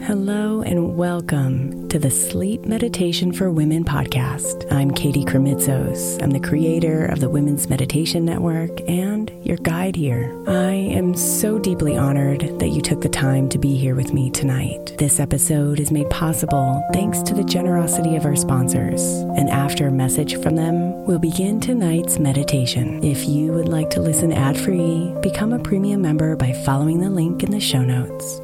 Hello and welcome to the Sleep Meditation for Women podcast. I'm Katie Kremitzos. I'm the creator of the Women's Meditation Network and your guide here. I am so deeply honored that you took the time to be here with me tonight. This episode is made possible thanks to the generosity of our sponsors. And after a message from them, we'll begin tonight's meditation. If you would like to listen ad-free, become a premium member by following the link in the show notes.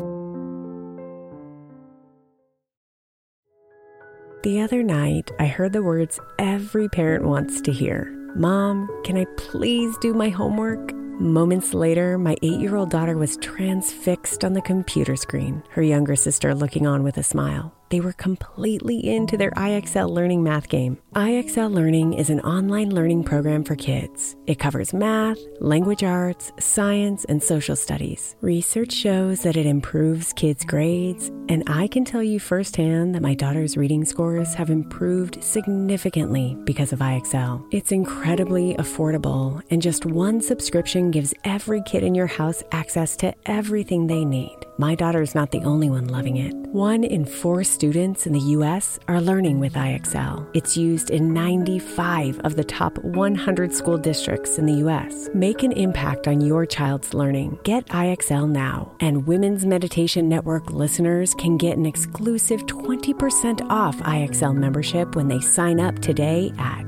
The other night, I heard the words every parent wants to hear. Mom, can I please do my homework? Moments later, my 8-year-old daughter was transfixed on the computer screen, her younger sister looking on with a smile. They were completely into their IXL Learning math game. IXL Learning is an online learning program for kids. It covers math, language arts, science, and social studies. Research shows that it improves kids' grades, and I can tell you firsthand that my daughter's reading scores have improved significantly because of IXL. It's incredibly affordable, and just one subscription gives every kid in your house access to everything they need. My daughter's not the only one loving it. 1 in 4 students in the U.S. are learning with IXL. It's used in 95 of the top 100 school districts in the U.S. Make an impact on your child's learning. Get IXL now. And Women's Meditation Network listeners can get an exclusive 20% off IXL membership when they sign up today at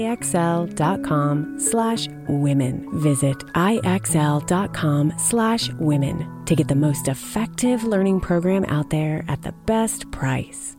IXL.com/women. Visit IXL.com/women to get the most effective learning program out there at the best price.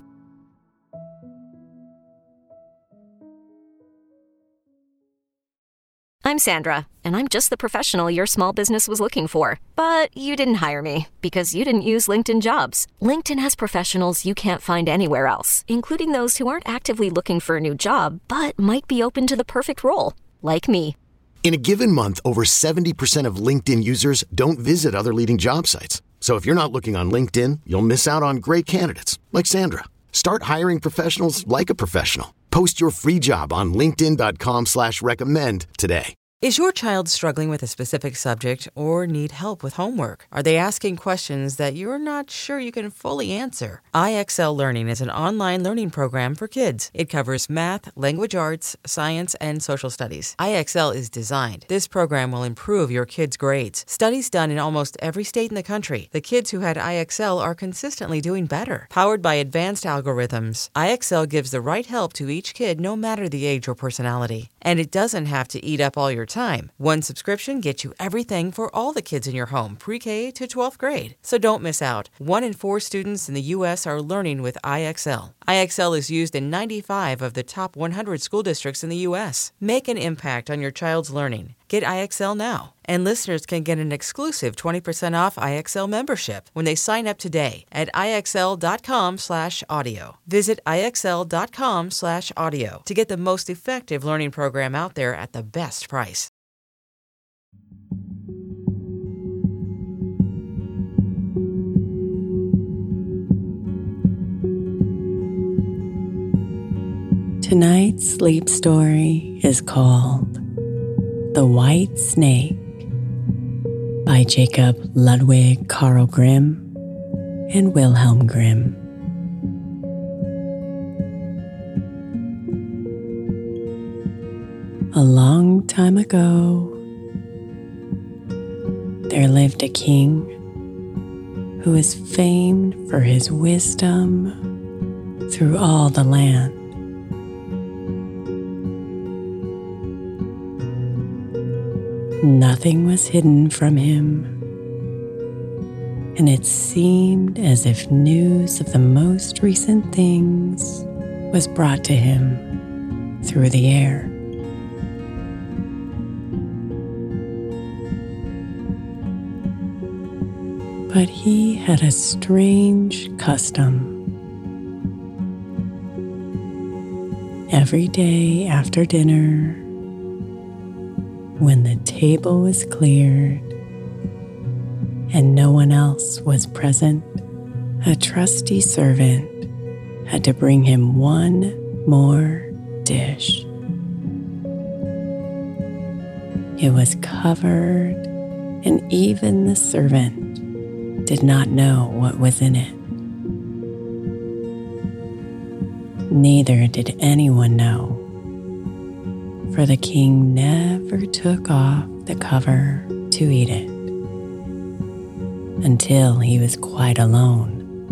I'm Sandra, and I'm just the professional your small business was looking for. But you didn't hire me because you didn't use LinkedIn Jobs. LinkedIn has professionals you can't find anywhere else, including those who aren't actively looking for a new job, but might be open to the perfect role, like me. In a given month, over 70% of LinkedIn users don't visit other leading job sites. So if you're not looking on LinkedIn, you'll miss out on great candidates like Sandra. Start hiring professionals like a professional. Post your free job on linkedin.com/recommend today. Is your child struggling with a specific subject or need help with homework? Are they asking questions that you're not sure you can fully answer? IXL Learning is an online learning program for kids. It covers math, language arts, science, and social studies. IXL is designed. This program will improve your kids' grades. Studies done in almost every state in the country. The kids who had IXL are consistently doing better. Powered by advanced algorithms, IXL gives the right help to each kid no matter the age or personality. And it doesn't have to eat up all your time. One subscription gets you everything for all the kids in your home, pre-K to 12th grade. So don't miss out. 1 in 4 students in the U.S. are learning with IXL. IXL is used in 95 of the top 100 school districts in the U.S. Make an impact on your child's learning. Get IXL now. And listeners can get an exclusive 20% off IXL membership when they sign up today at IXL.com/audio. Visit IXL.com/audio to get the most effective learning program out there at the best price. Tonight's sleep story is called The White Snake by Jacob Ludwig Carl Grimm and Wilhelm Grimm. A long time ago, there lived a king who was famed for his wisdom through all the land. Nothing was hidden from him, and it seemed as if news of the most recent things was brought to him through the air. But he had a strange custom. Every day after dinner, when the table was cleared and no one else was present, a trusty servant had to bring him one more dish. It was covered, and even the servant did not know what was in it. Neither did anyone know, for the king never took off the cover to eat it until he was quite alone.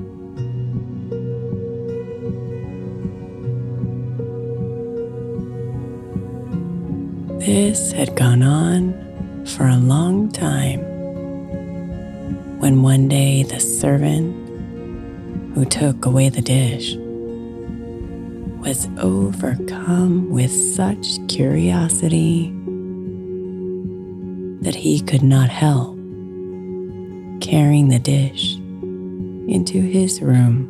This had gone on for a long time, when one day the servant who took away the dish was overcome with such curiosity that he could not help carrying the dish into his room.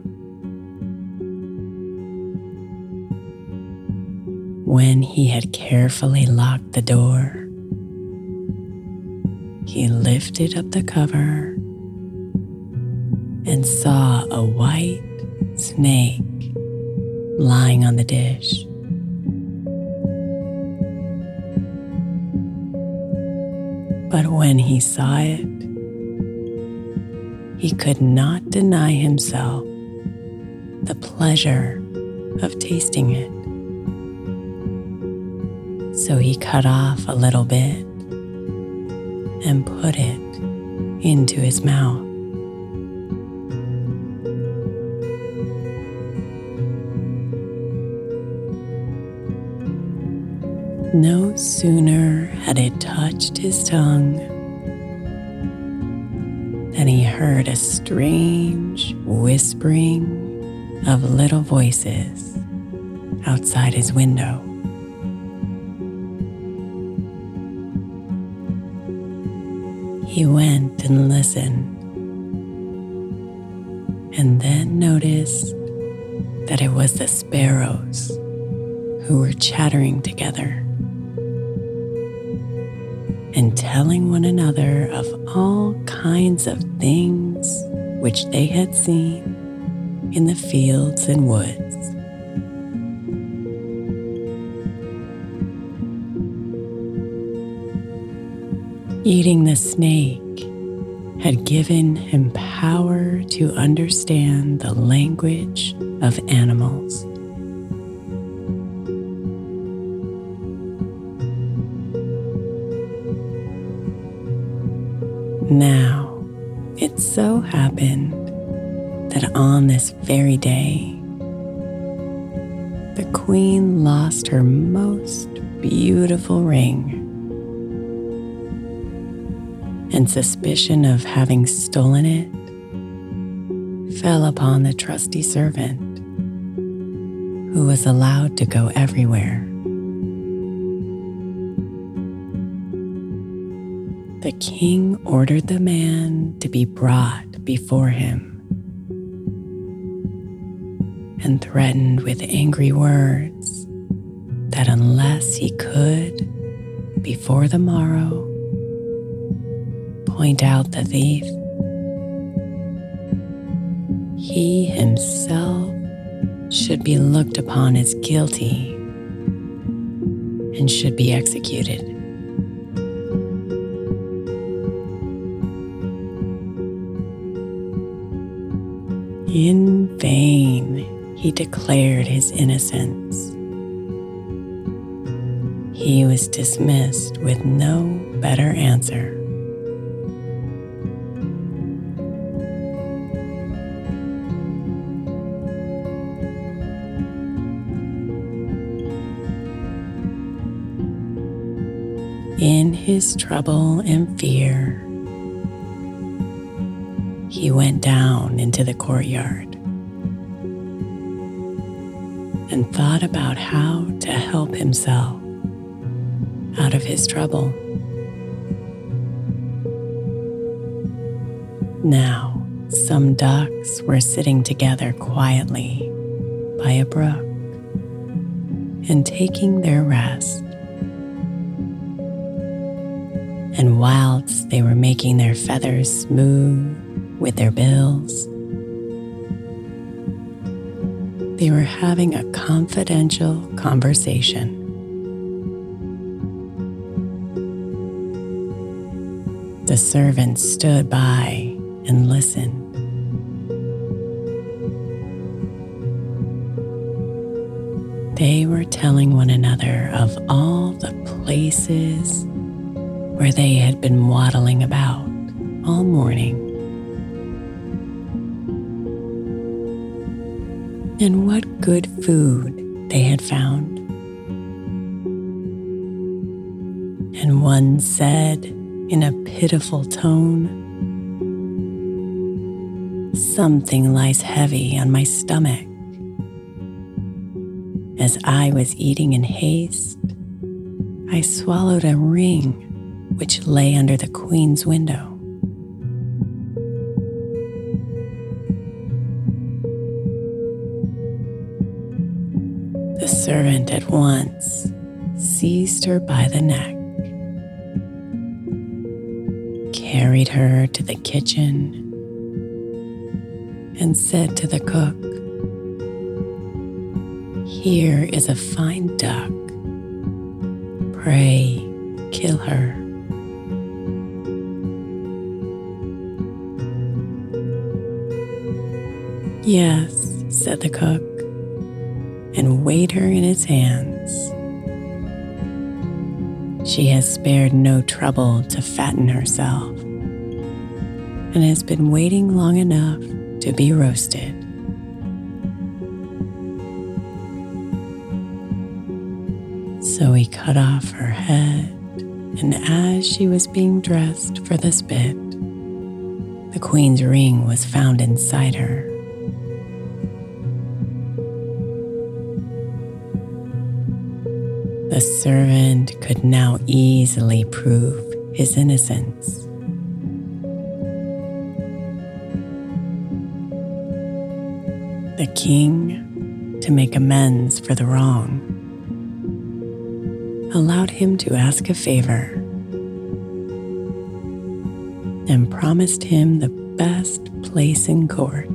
When he had carefully locked the door, he lifted up the cover and saw a white snake lying on the dish. But when he saw it, he could not deny himself the pleasure of tasting it. So he cut off a little bit and put it into his mouth. No sooner had it touched his tongue than he heard a strange whispering of little voices outside his window. He went and listened, and then noticed that it was the sparrows who were chattering together and telling one another of all kinds of things which they had seen in the fields and woods. Eating the snake had given him power to understand the language of animals. Now, it so happened that on this very day, the queen lost her most beautiful ring, and suspicion of having stolen it fell upon the trusty servant, who was allowed to go everywhere. The king ordered the man to be brought before him and threatened with angry words that unless he could, before the morrow, point out the thief, he himself should be looked upon as guilty and should be executed. In vain he declared his innocence. He was dismissed with no better answer. In his trouble and fear, he went down into the courtyard and thought about how to help himself out of his trouble. Now, some ducks were sitting together quietly by a brook and taking their rest. And whilst they were making their feathers smooth with their bills, they were having a confidential conversation. The servant stood by and listened. telling one another of all the places where they had been waddling about all morning, and what good food they had found. And one said in a pitiful tone, "Something lies heavy on my stomach." As I was eating in haste, I swallowed a ring which lay under the queen's window. The servant at once seized her by the neck, carried her to the kitchen, and said to the cook, "Here is a fine duck. Pray, kill her." "Yes," said the cook, and weighed her in his hands. "She has spared no trouble to fatten herself, and has been waiting long enough to be roasted." So he cut off her head, and as she was being dressed for the spit, the queen's ring was found inside her. The servant could now easily prove his innocence. The king, to make amends for the wrong, allowed him to ask a favor and promised him the best place in court.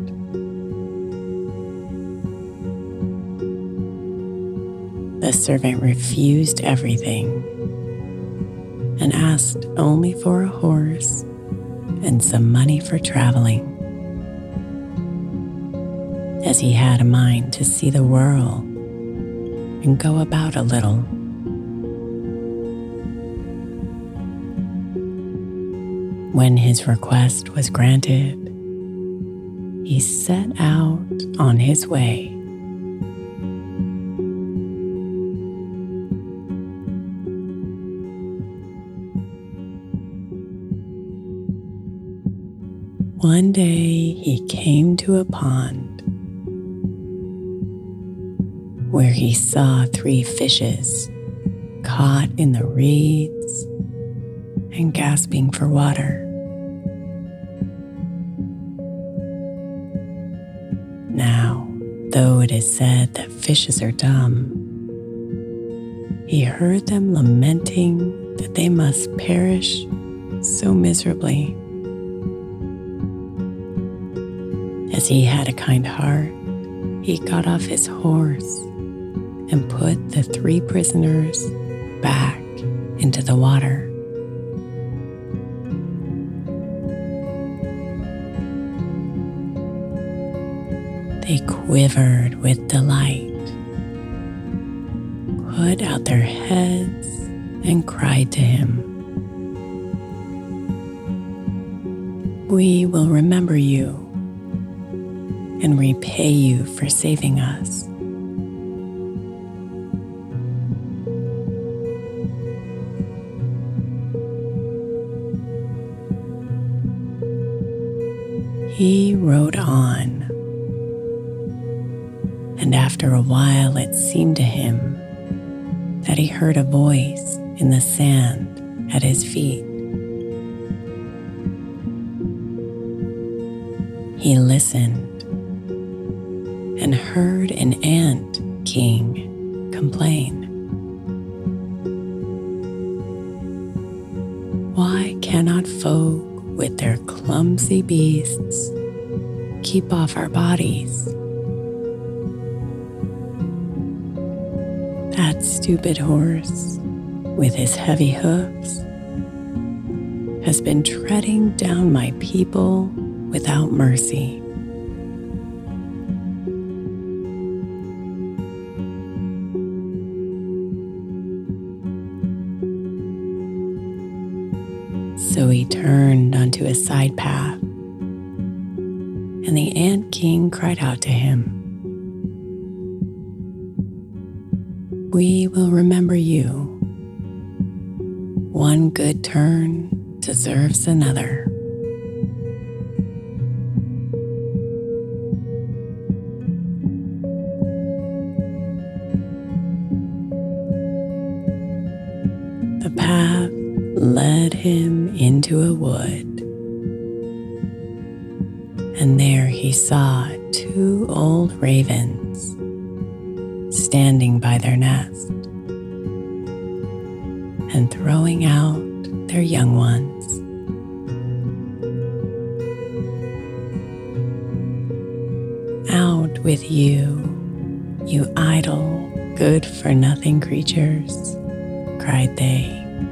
The servant refused everything and asked only for a horse and some money for traveling, as he had a mind to see the world and go about a little. When his request was granted, he set out on his way. One day he came to a pond where he saw 3 fishes caught in the reeds and gasping for water. Now, though it is said that fishes are dumb, he heard them lamenting that they must perish so miserably. As he had a kind heart, he got off his horse and put the 3 prisoners back into the water. They quivered with delight, put out their heads, and cried to him, "We will remember you and repay you for saving us." He rode on, and after a while it seemed to him that he heard a voice in the sand at his feet. He listened and heard an ant king complain, "Why cannot folk with their clumsy beasts keep off our bodies? That stupid horse, with his heavy hoofs, has been treading down my people without mercy." and the Ant King cried out to him, "We will remember you. One good turn deserves another." The path led him into a wood, and there he saw 2 old ravens standing by their nest and throwing out their young ones. "Out with you, you idle, good-for-nothing creatures," cried they.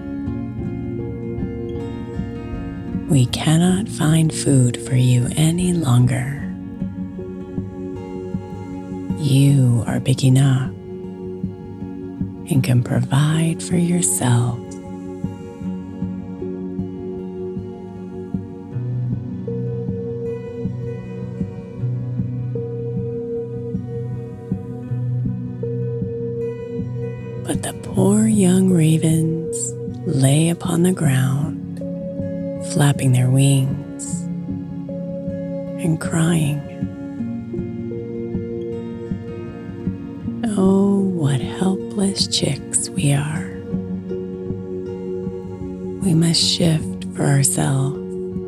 "We cannot find food for you any longer. You are big enough and can provide for yourselves." But the poor young ravens lay upon the ground, flapping their wings and crying. "Oh, what helpless chicks we are. We must shift for ourselves,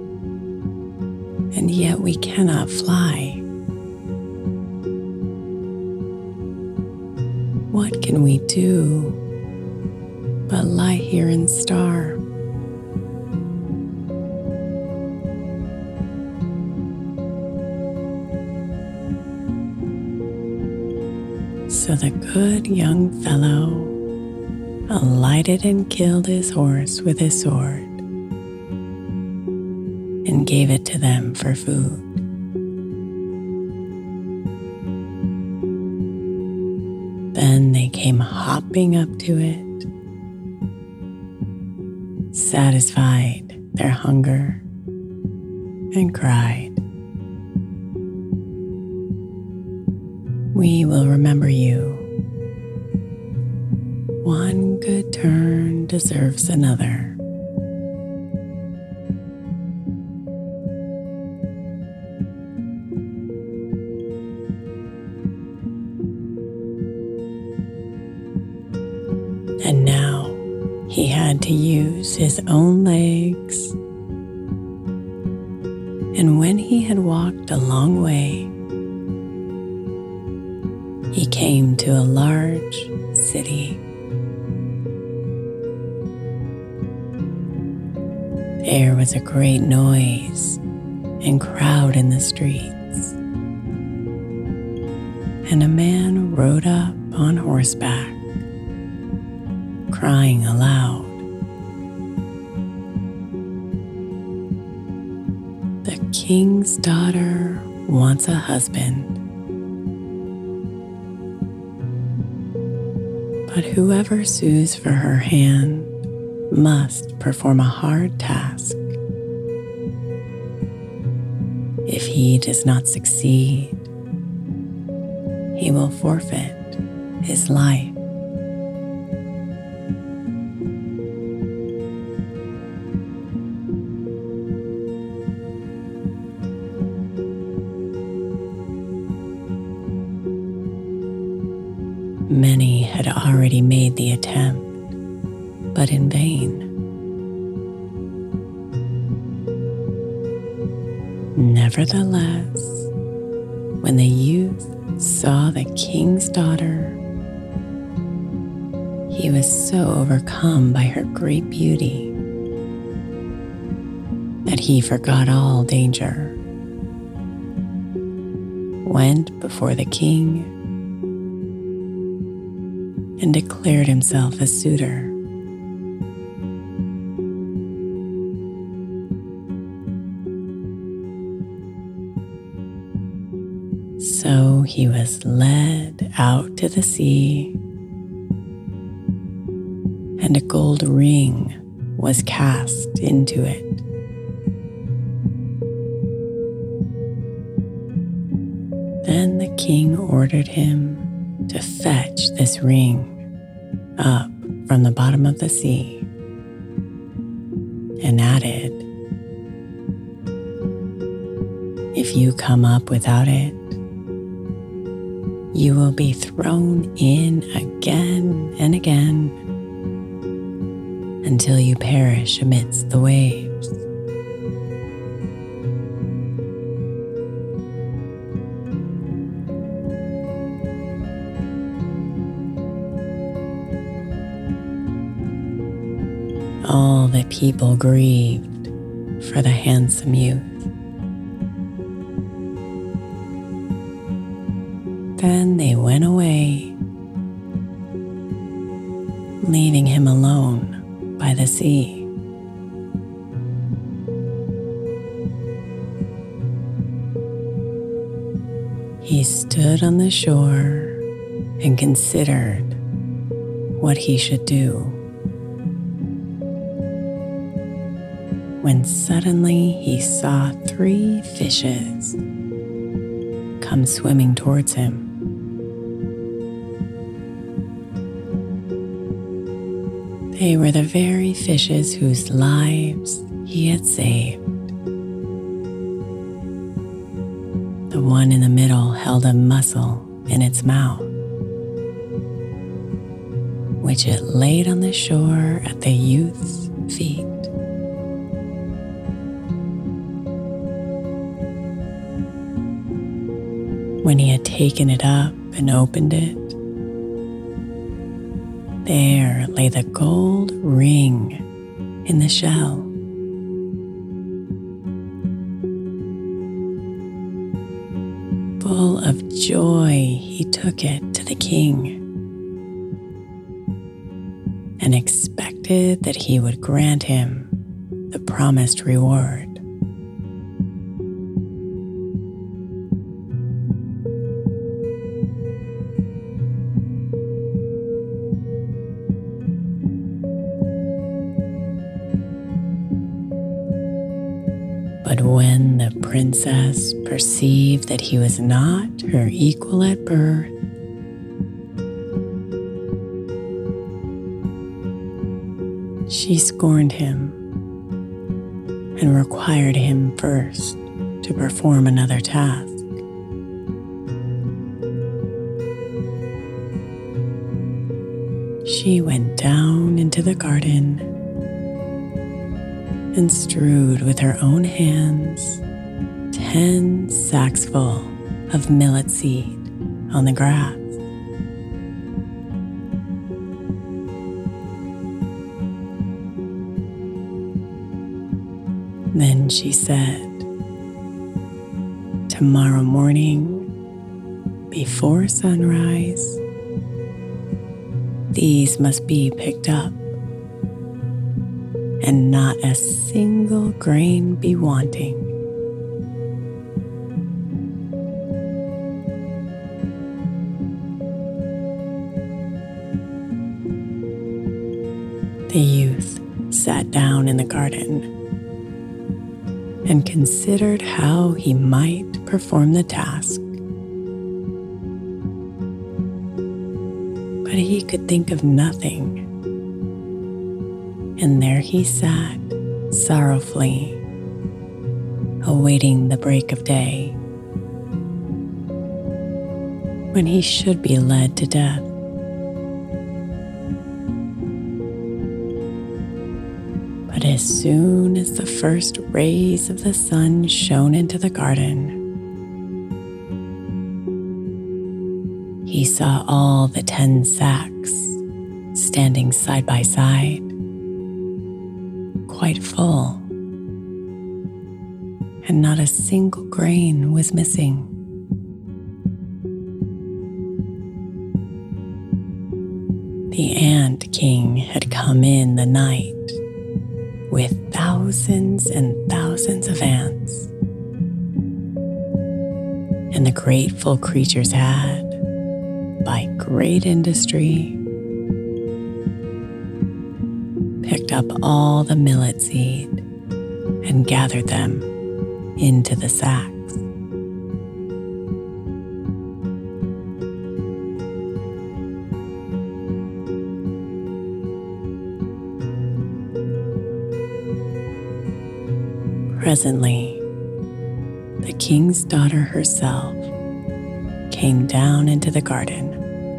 and yet we cannot fly. What can we do but lie here and starve?" So the good young fellow alighted and killed his horse with his sword and gave it to them for food. Then they came hopping up to it, satisfied their hunger, and cried, "We will remember you. One good turn deserves another." And now he had to use his own legs. And when he had walked a long way, he came to a large city. There was a great noise and crowd in the streets, and a man rode up on horseback, crying aloud, "The king's daughter wants a husband, but whoever sues for her hand must perform a hard task. If he does not succeed, he will forfeit his life." Many had already made the attempt, but in vain. Nevertheless, when the youth saw the king's daughter, he was so overcome by her great beauty that he forgot all danger, went before the king, and declared himself a suitor. So he was led out to the sea, and a gold ring was cast into it. Then the king ordered him to fetch this ring up from the bottom of the sea and added, "If you come up without it, you will be thrown in again and again until you perish amidst the waves." All the people grieved for the handsome youth. Then they went away, leaving him alone by the sea. He stood on the shore and considered what he should do, when suddenly he saw 3 fishes come swimming towards him. They were the very fishes whose lives he had saved. The one in the middle held a mussel in its mouth, which it laid on the shore at the youth's feet. When he had taken it up and opened it, there lay the gold ring in the shell. Full of joy, he took it to the king and expected that he would grant him the promised reward. But when the princess perceived that he was not her equal at birth, she scorned him and required him first to perform another task. She went down into the garden and strewed with her own hands 10 sacks full of millet seed on the grass. Then she said, "Tomorrow morning, before sunrise, these must be picked up, and not a single grain be wanting." The youth sat down in the garden and considered how he might perform the task. But he could think of nothing. And there he sat, sorrowfully, awaiting the break of day, when he should be led to death. But as soon as the first rays of the sun shone into the garden, he saw all the 10 sacks standing side by side, quite full, and not a single grain was missing. The ant king had come in the night with thousands and thousands of ants, and the grateful creatures had, by great industry, picked up all the millet seed and gathered them into the sacks. Presently, the king's daughter herself came down into the garden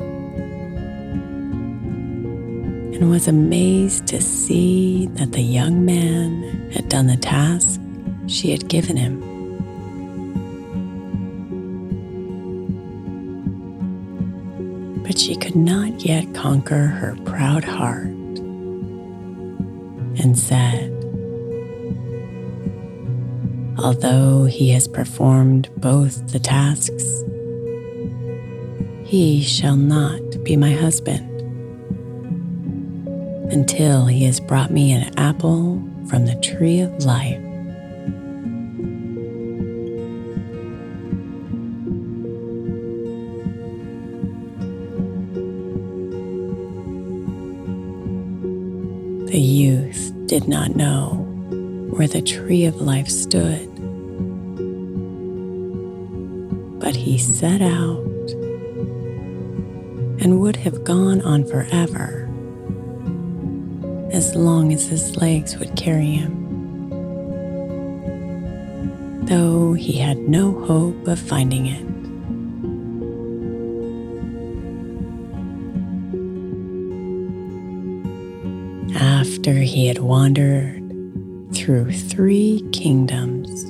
and was amazed to see that the young man had done the task she had given him. But she could not yet conquer her proud heart and said, "Although he has performed both the tasks, he shall not be my husband until he has brought me an apple from the tree of life." The youth did not know where the tree of life stood, but he set out and would have gone on forever as long as his legs would carry him, though he had no hope of finding it. After he had wandered through 3 kingdoms,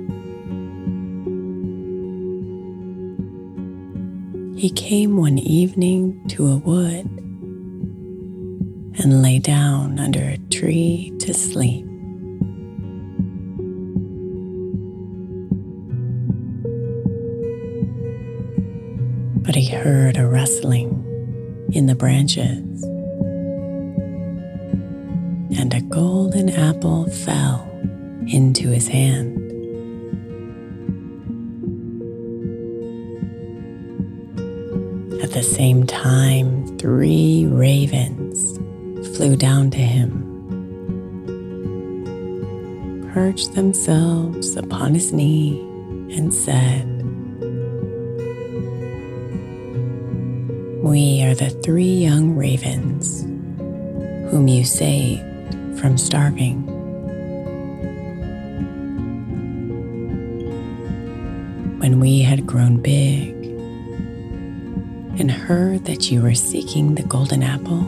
he came one evening to a wood and lay down under a tree to sleep. But he heard a rustling in the branches, and a golden apple fell into his hand. At the same time, 3 ravens flew down to him, perched themselves upon his knee, and said, "We are the 3 young ravens whom you saved from starving. When we had grown big and heard that you were seeking the golden apple,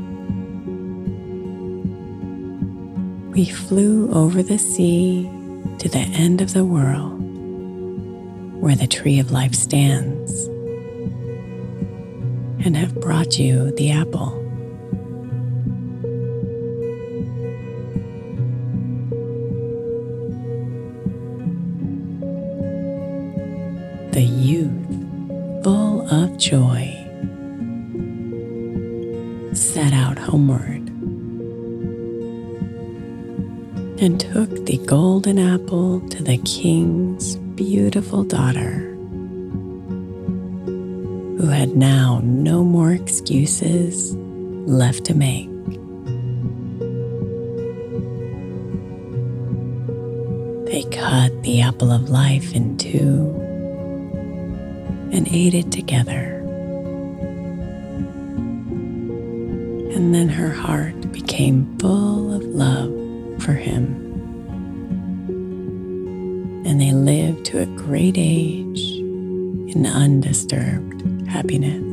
we flew over the sea to the end of the world where the tree of life stands, and have brought you the apple." The youth, full of joy, set out homeward and took the golden apple to the king's beautiful daughter, who had now no more excuses left to make. They cut the apple of life in 2 and ate it together. And then her heart became full of love for him, and they lived to a great age in undisturbed happiness.